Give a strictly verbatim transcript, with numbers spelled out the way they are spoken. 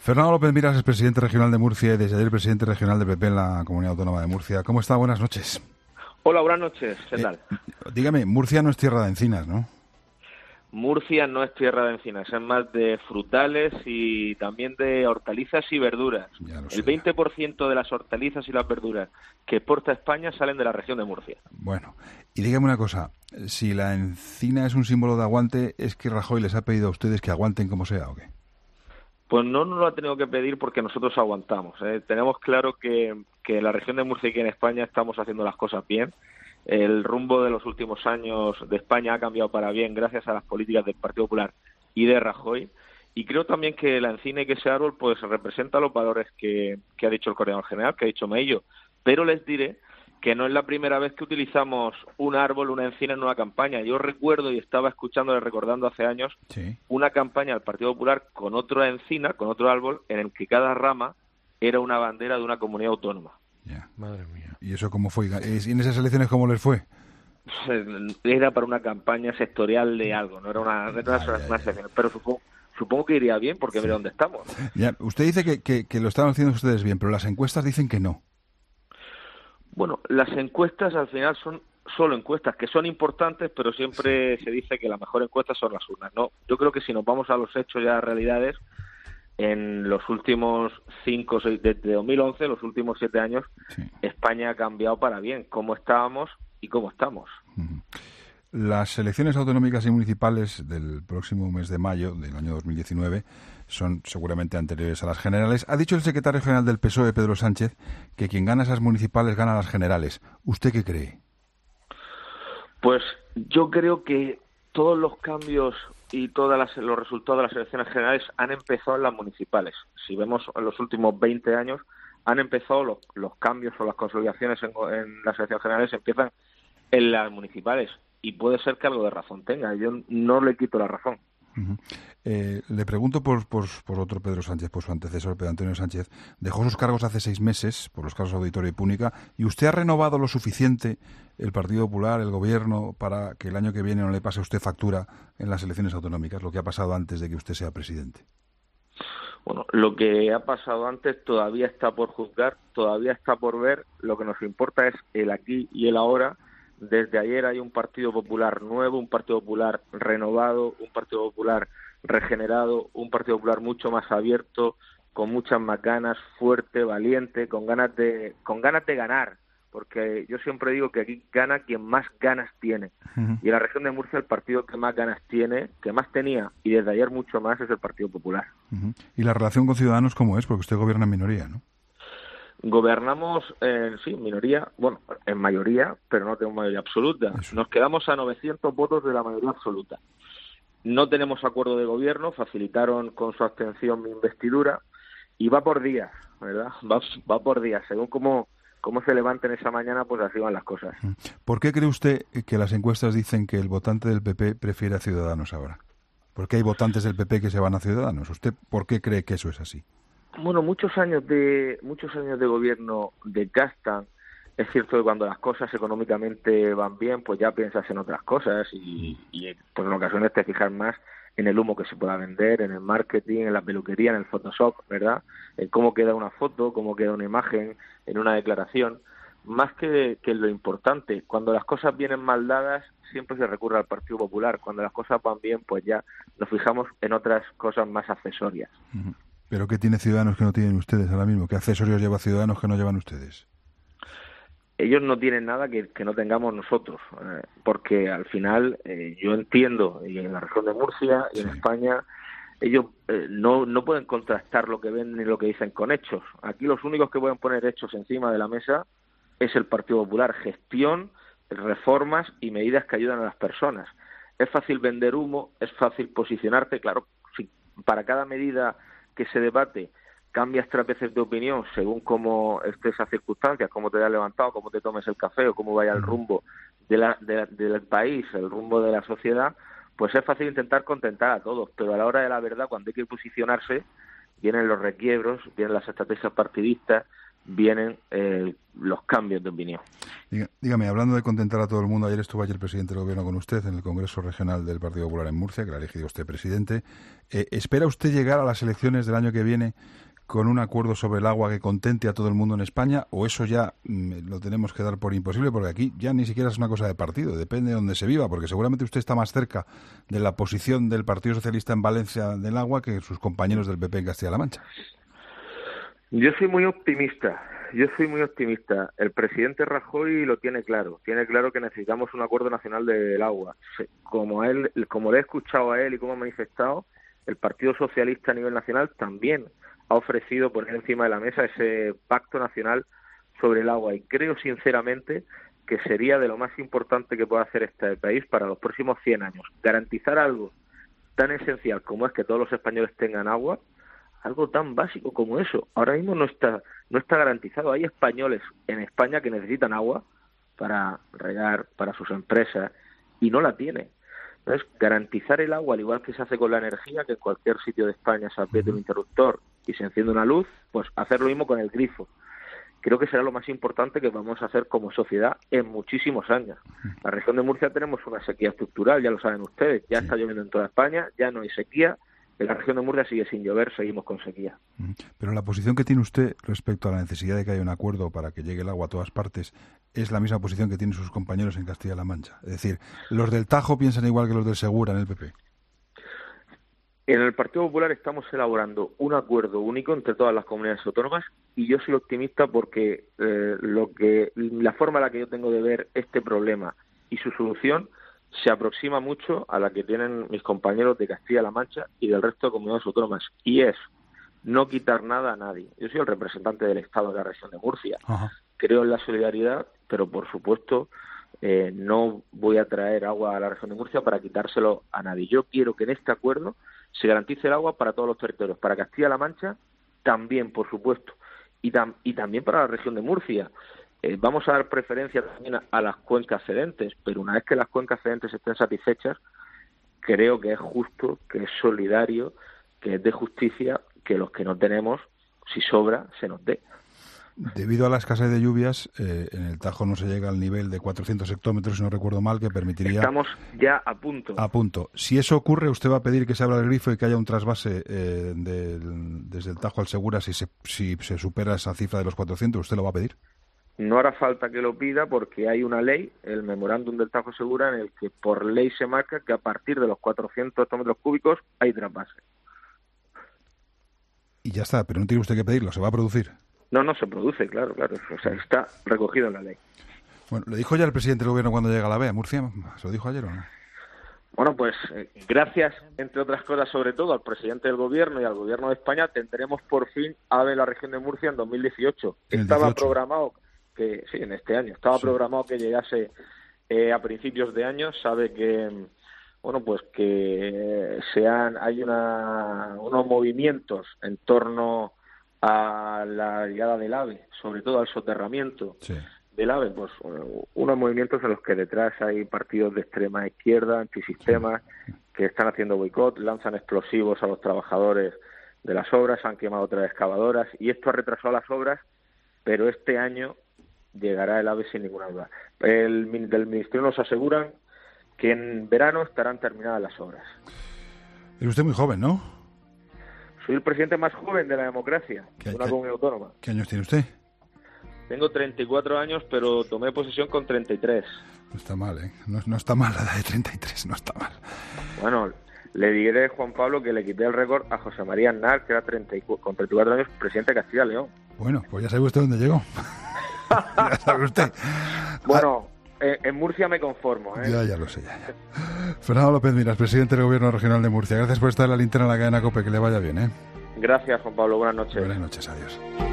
Fernando López Miras es presidente regional de Murcia y desde ayer presidente regional del P P en la Comunidad Autónoma de Murcia. ¿Cómo está? Buenas noches. Hola, buenas noches. ¿Qué eh, tal? Dígame, Murcia no es tierra de encinas, ¿no? Murcia no es tierra de encinas, es más de frutales y también de hortalizas y verduras. El veinte por ciento de las hortalizas y las verduras que exporta España salen de la región de Murcia. Bueno, y dígame una cosa, si la encina es un símbolo de aguante, ¿es que Rajoy les ha pedido a ustedes que aguanten como sea o qué? Pues no nos lo ha tenido que pedir porque nosotros aguantamos. ¿eh? Tenemos claro que, que en la región de Murcia y que en España estamos haciendo las cosas bien. El rumbo de los últimos años de España ha cambiado para bien gracias a las políticas del Partido Popular y de Rajoy. Y creo también que la encina y que ese árbol pues representa los valores que, que ha dicho el coordinador general, que ha dicho Maillo. Pero les diré que no es la primera vez que utilizamos un árbol, una encina en una campaña. Yo recuerdo y estaba escuchando, recordando hace años, sí. una campaña del Partido Popular con otra encina, con otro árbol, en el que cada rama era una bandera de una comunidad autónoma. Ya, madre mía. ¿Y eso cómo fue? ¿Y en esas elecciones cómo les fue? Era para una campaña sectorial de algo, no era una, no era una, una elección, pero supongo, supongo que iría bien porque sí. Mira dónde estamos. Ya, usted dice que, que, que lo están haciendo ustedes bien, pero las encuestas dicen que no. Bueno, las encuestas al final son solo encuestas, que son importantes, pero siempre sí. se dice que las mejores encuestas son las urnas, ¿no? Yo creo que si nos vamos a los hechos y a las realidades, en los últimos cinco, seis, desde dos mil once, los últimos siete años, sí. España ha cambiado para bien, cómo estábamos y cómo estamos. Uh-huh. Las elecciones autonómicas y municipales del próximo mes de mayo del año dos mil diecinueve son seguramente anteriores a las generales. Ha dicho el secretario general del P S O E, Pedro Sánchez, que quien gana esas municipales gana las generales. ¿Usted qué cree? Pues yo creo que todos los cambios y todos los resultados de las elecciones generales han empezado en las municipales. Si vemos en los últimos veinte años, han empezado los, los cambios o las consolidaciones en, en las elecciones generales empiezan en las municipales. Y puede ser que algo de razón tenga. Yo no le quito la razón. Uh-huh. Eh, le pregunto por, por, por otro Pedro Sánchez, por su antecesor, Pedro Antonio Sánchez. Dejó sus cargos hace seis meses por los casos Auditorio y Púnica. ¿Y usted ha renovado lo suficiente el Partido Popular, el Gobierno, para que el año que viene no le pase a usted factura en las elecciones autonómicas, lo que ha pasado antes de que usted sea presidente? Bueno, lo que ha pasado antes todavía está por juzgar, todavía está por ver. Lo que nos importa es el aquí y el ahora. Desde ayer hay un Partido Popular nuevo, un Partido Popular renovado, un Partido Popular regenerado, un Partido Popular mucho más abierto, con muchas más ganas, fuerte, valiente, con ganas de con ganas de ganar, porque yo siempre digo que aquí gana quien más ganas tiene. Uh-huh. Y en la región de Murcia el partido que más ganas tiene, que más tenía, y desde ayer mucho más, es el Partido Popular. Uh-huh. ¿Y la relación con Ciudadanos cómo es? Porque usted gobierna en minoría, ¿no? Gobernamos, eh, sí, minoría, bueno, en mayoría, pero no tenemos mayoría absoluta. Eso. Nos quedamos a novecientos votos de la mayoría absoluta. No tenemos acuerdo de gobierno, facilitaron con su abstención mi investidura y va por días, ¿verdad? Va, va por días. Según cómo, cómo se levanten esa mañana, pues así van las cosas. ¿Por qué cree usted que las encuestas dicen que el votante del P P prefiere a Ciudadanos ahora? ¿Por qué hay votantes del P P que se van a Ciudadanos? ¿Usted por qué cree que eso es así? Bueno, muchos años de muchos años de gobierno desgastan. Es cierto que cuando las cosas económicamente van bien, pues ya piensas en otras cosas y, y pues en ocasiones te fijas más en el humo que se pueda vender, en el marketing, en la peluquería, en el Photoshop, ¿verdad? En cómo queda una foto, cómo queda una imagen, en una declaración. Más que, que lo importante, cuando las cosas vienen mal dadas, siempre se recurre al Partido Popular. Cuando las cosas van bien, pues ya nos fijamos en otras cosas más accesorias. Uh-huh. ¿Pero qué tiene Ciudadanos que no tienen ustedes ahora mismo? ¿Qué accesorios lleva Ciudadanos que no llevan ustedes? Ellos no tienen nada que, que no tengamos nosotros, eh, porque al final eh, yo entiendo, y en la región de Murcia y sí. en España, ellos eh, no, no pueden contrastar lo que ven ni lo que dicen con hechos. Aquí los únicos que pueden poner hechos encima de la mesa es el Partido Popular, gestión, reformas y medidas que ayudan a las personas. Es fácil vender humo, es fácil posicionarte, claro, si para cada medida que se debate cambias tres veces de opinión según cómo estés esas circunstancias, cómo te hayas levantado, cómo te tomes el café o cómo vaya el rumbo de la, de la, del país, el rumbo de la sociedad, pues es fácil intentar contentar a todos, pero a la hora de la verdad, cuando hay que posicionarse, vienen los requiebros, vienen las estrategias partidistas, vienen eh, los cambios de opinión. Dígame, hablando de contentar a todo el mundo, ayer estuvo ayer el presidente del Gobierno con usted en el Congreso Regional del Partido Popular en Murcia, que la ha elegido usted presidente. Eh, ¿Espera usted llegar a las elecciones del año que viene con un acuerdo sobre el agua que contente a todo el mundo en España, o eso ya mm, lo tenemos que dar por imposible, porque aquí ya ni siquiera es una cosa de partido, depende de donde se viva, porque seguramente usted está más cerca de la posición del Partido Socialista en Valencia del agua que sus compañeros del P P en Castilla-La Mancha? Yo soy muy optimista, yo soy muy optimista. El presidente Rajoy lo tiene claro, tiene claro que necesitamos un acuerdo nacional del agua. Como él, como le he escuchado a él y como ha manifestado, el Partido Socialista a nivel nacional también ha ofrecido poner encima de la mesa ese pacto nacional sobre el agua, y creo sinceramente que sería de lo más importante que pueda hacer este país para los próximos cien años. Garantizar algo tan esencial como es que todos los españoles tengan agua, algo tan básico como eso. Ahora mismo no está no está garantizado. Hay españoles en España que necesitan agua para regar, para sus empresas, y no la tienen. Entonces, garantizar el agua, al igual que se hace con la energía, que en cualquier sitio de España se apriete un interruptor y se enciende una luz, pues hacer lo mismo con el grifo. Creo que será lo más importante que vamos a hacer como sociedad en muchísimos años. La región de Murcia tenemos una sequía estructural, ya lo saben ustedes, ya está lloviendo en toda España, ya no hay sequía. En la región de Murcia sigue sin llover, seguimos con sequía. Pero la posición que tiene usted respecto a la necesidad de que haya un acuerdo para que llegue el agua a todas partes es la misma posición que tienen sus compañeros en Castilla-La Mancha. Es decir, ¿los del Tajo piensan igual que los del Segura en el P P? En el Partido Popular estamos elaborando un acuerdo único entre todas las comunidades autónomas, y yo soy optimista porque eh, lo que la forma en la que yo tengo de ver este problema y su solución se aproxima mucho a la que tienen mis compañeros de Castilla-La Mancha y del resto de comunidades autónomas, y es no quitar nada a nadie. Yo soy el representante del Estado de la región de Murcia. Ajá. Creo en la solidaridad, pero por supuesto eh, no voy a traer agua a la región de Murcia para quitárselo a nadie. Yo quiero que en este acuerdo se garantice el agua para todos los territorios, para Castilla-La Mancha también, por supuesto, y, tam- y también para la región de Murcia. Eh, vamos a dar preferencia también a, a las cuencas cedentes, pero una vez que las cuencas cedentes estén satisfechas, creo que es justo, que es solidario, que es de justicia que los que no tenemos, si sobra, se nos dé. Debido a la escasez de lluvias, eh, en el Tajo no se llega al nivel de cuatrocientos hectómetros, si no recuerdo mal, que permitiría... Estamos ya a punto. A punto. Si eso ocurre, ¿usted va a pedir que se abra el grifo y que haya un trasvase eh, del, desde el Tajo al Segura si se, si se supera esa cifra de los cuatrocientos? ¿Usted lo va a pedir? No hará falta que lo pida porque hay una ley, el memorándum del Tajo Segura, en el que por ley se marca que a partir de los cuatrocientos hectómetros cúbicos hay trasvase. Y ya está, pero no tiene usted que pedirlo, ¿se va a producir? No, no se produce, claro, claro. O sea, está recogido en la ley. Bueno, ¿lo dijo ya el presidente del Gobierno cuando llega a la B E A, Murcia? ¿Se lo dijo ayer o no? Bueno, pues eh, gracias, entre otras cosas, sobre todo al presidente del Gobierno y al Gobierno de España, tendremos por fin AVE en la región de Murcia en dos mil dieciocho. Estaba dieciocho. Programado que, sí, en este año, estaba sí. programado que llegase eh, a principios de año. Sabe que, bueno, pues que sean, hay una, unos movimientos en torno a la llegada del AVE, sobre todo al soterramiento sí. del AVE, pues unos movimientos en los que detrás hay partidos de extrema izquierda, antisistemas, sí. que están haciendo boicot, lanzan explosivos a los trabajadores de las obras, han quemado otras excavadoras, y esto ha retrasado las obras, pero este año llegará el AVE sin ninguna duda. El del Ministerio nos aseguran que en verano estarán terminadas las obras. Es usted muy joven, ¿no? Soy el presidente más joven de la democracia, de una comunidad autónoma. ¿Qué años tiene usted? Tengo treinta y cuatro años, pero tomé posesión con treinta y tres. No está mal, ¿eh? No, no está mal la edad de treinta y tres, no está mal. Bueno, le diré, Juan Pablo, que le quité el récord a José María Aznar, que era treinta y cuatro, con treinta y cuatro años, presidente de Castilla y León. Bueno, pues ya sabe usted dónde llegó. Ya sabe usted. Bueno... Eh, en Murcia me conformo, ¿eh? Ya, ya lo sé, ya, ya. Fernando López Miras, presidente del Gobierno Regional de Murcia. Gracias por estar en la linterna de la cadena COPE, que le vaya bien, ¿eh? Gracias, Juan Pablo. Buenas noches. Buenas noches, adiós.